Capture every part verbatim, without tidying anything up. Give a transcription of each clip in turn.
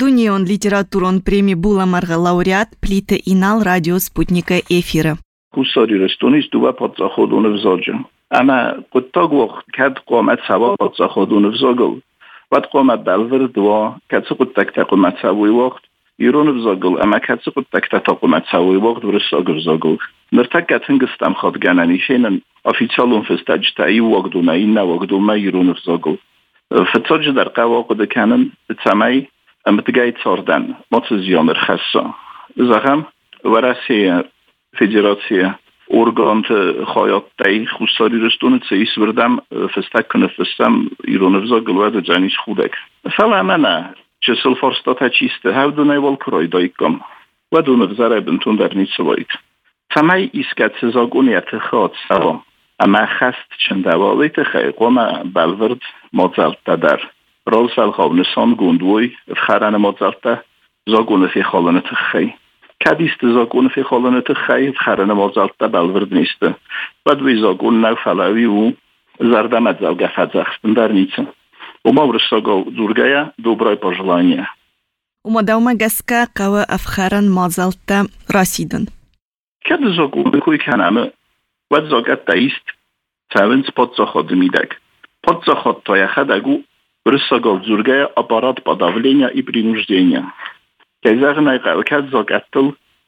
Дунион литературон премии була марга лауреат плита инал радио спутника эфира. Кусари рестонис дува подзаходун взаджа. Ама قطاق وقت کد قامت سوا подзаходун взагл. وقت قامت دلور دوا کد قطاق تا قامت سوی وقت ایرون взагл. اما کد قطاق تا قامت سوی وقت ورساق взагл. نرتق کتنگستم خود گنانی شینن افیچالون فستاج تا ای وقتون این وقتون ما ایرون взагл. فتاج در قواقد کنن تسمای امتگای تاردن متزیان خاصا. زخم ورسی فدراسیه ارگانت خواهد تایی خوستاری رستونه تیس بردم فستک کنه فستم ایرون взагл و جانیش خودک. فعلا من چه سال فرستاد چیسته هر دو نیوال کرای دایکم و دو نفذره بنتون در نیت سوایت. تمای ایسکت سزاگونیت خواهد سوام. اما خست چند دوالیت خیلی قوم بلورد مازلت در رال سال خواب نسان گوندوی افخران مازلت زاگونه فی خالنت خیلی. کدیست زاگونه فی خالنت خیلی افخران مازلت بلورد نیسته. و دوی زاگون نو فلاوی و زرده مدزل گفت زخستن در نیتن. و ما ورساگو زورگه دوبرای پاجلانیه. وما دوما گسکه قوه افخران مازلت راسیدن. کد زاگونه کوی کنمه و زاگت دایست تاونس پادزاخاد میدگ. پادزاخاد تا یخد اگو ورساگو زورگه آپارات پاداولینیا ای پرینوژدینیا. که زاگنای قوه کد زاگتل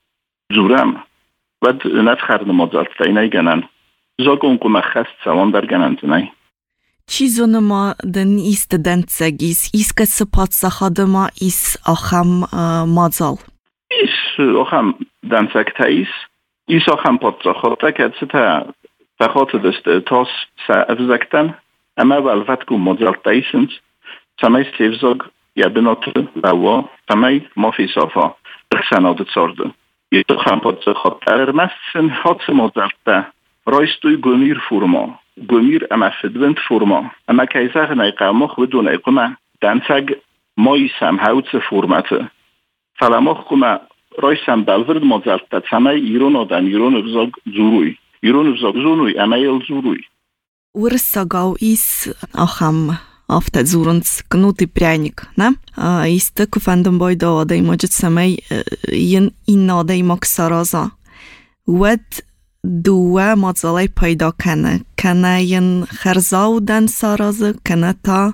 زورم و نت خرد مازلت تاینای گنن. زاگون قوم خست سوان در گنن تنای. چیزون ما دن ایست دنتسگیس ایسکت سپادزاخاد ما ایس آخم مازال. ایس آخم دنتسگ تاییس ایس آخم پادزاخاد تا کد ستا فخاط دسته تاس سا افزاکتن اما والفت کو مازال تاییسند سمای سیفزاگ یا بنات لوا سمای مافی صافا اخسانات سارده. ایس آخم پادزاخاد ارمستن حادث مازال تا رایستوی گمیر فرما. گمیر اما فدوند فرما. اما کیساق نیقامخ بدون ایقما دنساگ مایسم هاوتس فرماته. فلامخ کما رایسم بلورد مازالت تسمای ایرون آدم ایرون افزاگ زوروی. ایرون افزاگ زوروی اما ایل زوروی. ورساگاو ایس آخم آفت زورنس کنوتی پرانیک نه؟ ایست کفندم باید آدای ماجد سمای این این آدای مکسرازا. ود دوه مازالای پیدا کنه کنه ین خرزاو دن سارازه کنه تا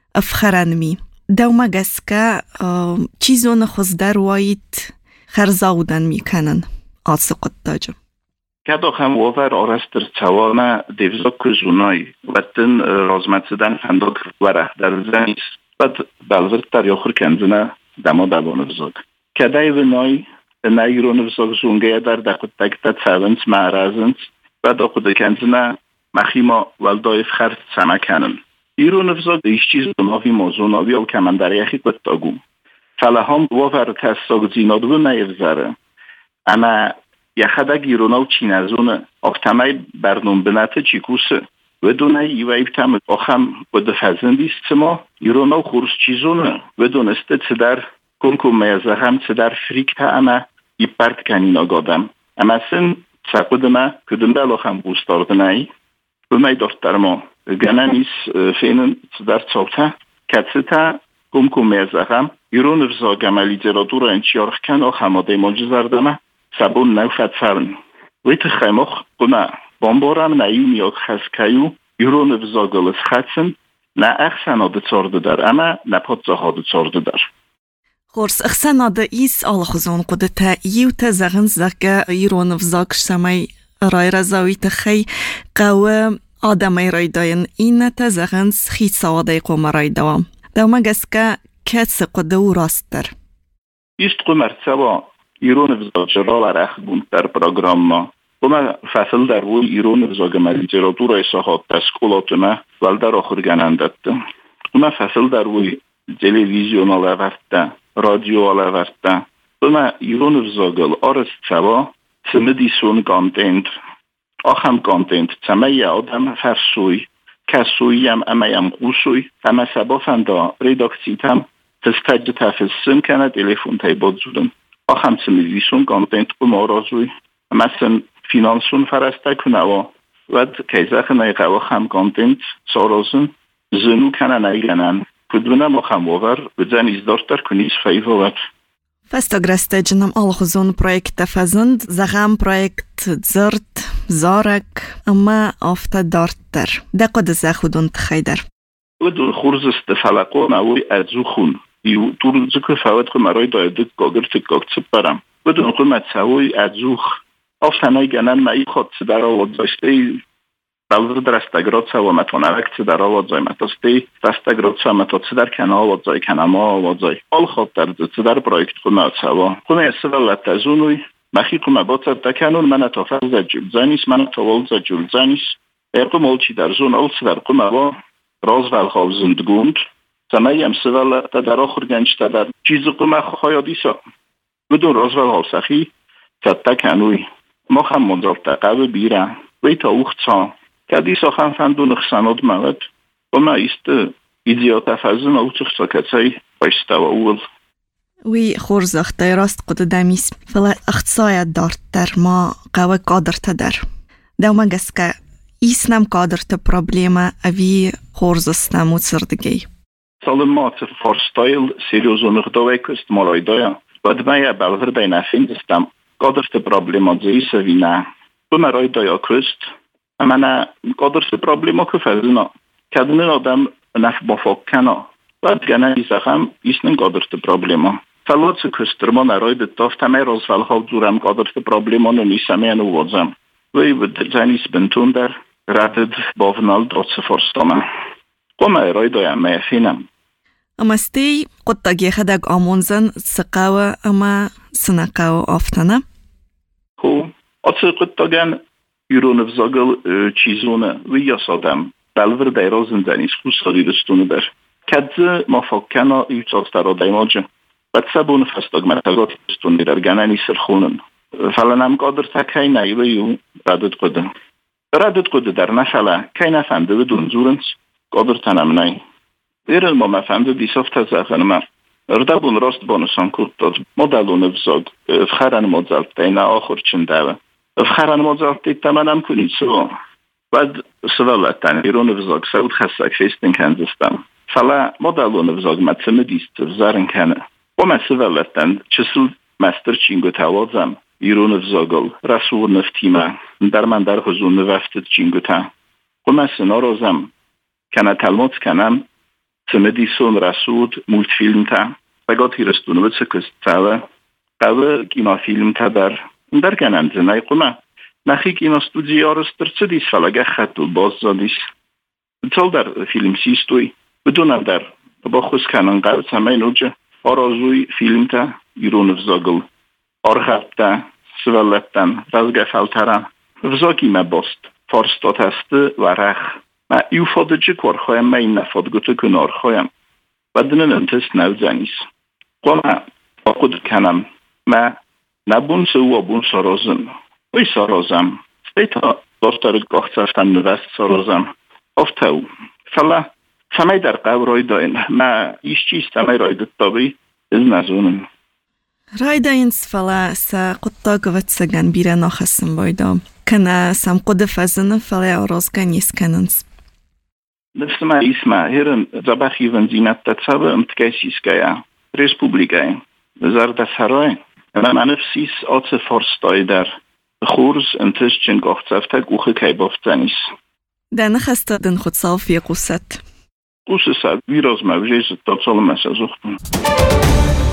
افخرنمی دوما گسکه چیزون خوزده روایت خرزاو دن میکنن آسقط داجم کدو هم وفر آرستر چوانه دیوزا کزونای و تن رازمتدن فندق وره در زنیس بد بلورد در یاخر کنزنه دما دبانه بزاگ کدای ونای نایرون وزاگ زونگه در دقت تکت سوانس معرازنس و دقت کنزنه مخیما والدایف خرد سمکنن. ایرون وزاگ ایش چیز نافی موزوناوی او کمن در یخی قطعگو. فلهم وفر تستاگ زینادو نیفزاره. اما یخدگ ایروناو چینازونه افتمای برنون بنات چیکوسه. و دونه ایوایب تام آخام بود فزندیست ما ایروناو خورس چیزونه و دونسته چدر کنکو میازهم چدر فریک تا اما ایپارت کنین آگادم. اما سن سقود ما کدوم دلو هم بوستارد نایی. به می دفتر ما گنانیس فینن چدر چالتا کتستا کنکو میازهم ایرون افزاگم لیتراتور انچیارخ کن آخام آده مجزردمه سبون نوفت فرن. ویت خیمخ قنا بامبارم نیومیاک خسکیو ایرون افزاگل خدسن نه اخسن آده چارده در اما نه پادزاهاده چارده در. خورس اخسن آده ایس آل خوزون قده تا ایو تا زغن زغه ایرون افزاگش سمای رای رزاوی تا خی قوه آدمای رای داین این تا زغن خی سواده قوم رای دوام. دوما گسکه کس قده و راست در. ایست قمر سوا ایرون افزاگ را رخ بوند در پروگرام ما. قمر فصل در روی ایرون افزاگ لیتراتور ایساحات تسکولات ما ولدر آخر گنندت. قمر فصل در روی تلویزیون آلا ورده، رادیو آلا ورده. قمر ایرون افزاگل آرست سوا سمدیسون کانتنت. آخم کانتنت سمای آدم فرسوی. کسوی هم امایم قوسوی. اما سبا فندا ریداکسیتم تستج تفسیم کنه تلفن تایباد زودن. آخم سمدیسون کانتنت قمر رازوی. مثلا فینانسون فرسته کنه و و کیزخ نیقه و خم کانتنت سارازن زنو کنه نیگنن کدوم ما خموار بزنی دارتر کنیش فیفوات. Festagrestegjenam alhozun projekte fazend, zagam projekt zert, zarek, ama afta darter. De qod zakhudun tkhayder. ودو خورز استفلقو نوی ازو خون. یو طول زکر فواد که مرای دایده گاگر تکاک چپرم. ودو قیمت سوی ازوخ. آفتنای گنن مایی خود در آواد داشته بلور در استگراد سوا متونوک در آواد زای متاسته استگراد سوا متاسته در کنه آواد زای کنما آواد زای آل خود در زده در پرایکت کنه سوا کنه استفلت ازونوی مخی کنه با تر تکنون من اتافر زجول زنیس من اتوال زجول زنیس ایرقو مولچی در زون اول سر کنه با راز والخال زندگوند سمایی هم سوالت در آخر گنج در چیز کنه خواهی دیسا بدون راز والخال سخی تکنوی ما هم منظر تقوی بیره وی تا اوخت کدی سخن فندون خسناد مواد و ما ایست ایدیات افزن او تخ ساکتای بایسته و اول وی خورزخ دایراست قد دمیس فلا اختصایت دارت در ما قوی قادر تدر دو ما گس که ایسنم قادر تا پرابلیما اوی خورزستم و سردگی سالمات فارستایل سیریوزونق دوی کست مالای دایا و دمای بلور دای نفیندستم قادر تا پرابلیما زیسه وی نه تو مرای دایا کست من قادر س پرابلما که فزنا کدن آدم نف بافاک کنا بعد گنه ایسخم ایسنن قادر س پرابلما فلات س کسترما نرای دتاف تمه رازفال ها دورم قادر س پرابلما نمیسمه انو وازم وی ود زنیس بنتون در ردد باونال داد سفارستانه قوم ارای دایم میفینم اما ستی قد تاگی خدگ آمونزن سقاوه اما سنقاوه آفتانه خو اصلا قد تاگن یورون افزاگل چیزونه و یاسادم بلور دیرازن دنیس خوصالی دستونه در کدز مفاکنا ایوچاست را دیماجه بد سبون فستاگ متگات دستونه در گننی سرخونن فلنم قادر تا که نیوه یو ردد قده ردد قده در نفله که نفنده بدون زورنس قادر تنم نی ایرن ما مفنده دیسافت از اخن من ردبون راست بانسان کرد داد مدلون افزاگ افخرن مدزلت دینه آخر چندوه افخرن مدزلت دیتا منم کنید سو بعد سوالتن ایرون افزاگ سود خستک فیستن کنزستم فلا مدلون افزاگ متسمه دیست زرن کنه و من سوالتن چسل مستر چینگو توازم ایرون افزاگل رسول نفتیمه در من در حضون وفتت چینگو تا و من سنارازم کنه تلمات کنم سمدیسون رسود مولت فیلم تا بگات هیرستونه بچه کست تاوه قوه گینا فیلم تا در در گنم زنای قمه نخی گینا ستودی آرستر چه دیس فلگه خطو باز زادیس بطال در فیلم سیستوی بدونم در با خوز کنن قوه سمه نوجه آرازوی فیلم تا ایرون افزاگل آرخب تا سوالتن رزگه فلترن افزاگی مباست فارستات هسته و رخ ما ایو فادجه کار خواهم ما این نفاد گوته کنار خواهم و دنن انتست نو زنیس قوما آقود کنم ما نبون سو و بون سارازم وی سارازم سپیتا دارتر گاخت سفتن نوست سارازم افتاو فلا سمی در قورای داین ما ایش چیز سمی رای دتابی از نزونم رای داین فلا سا قطا گوت سگن بیره ناخستم بایدا کنه سم قد فزنه فلا آرازگن یس کننس نفس ما اسمه هرن زبخی ونزینت تتصابه امتکیسیسکایا ریسپوبلیکای وزارت سرای اما من نفسیس آت فارستای در خورز انتش چن گاخت سفته گوخه که بافت زنیس در نخسته دن خود صافی قصت قصه سد ویراز موجه زد تا سال مسا زختون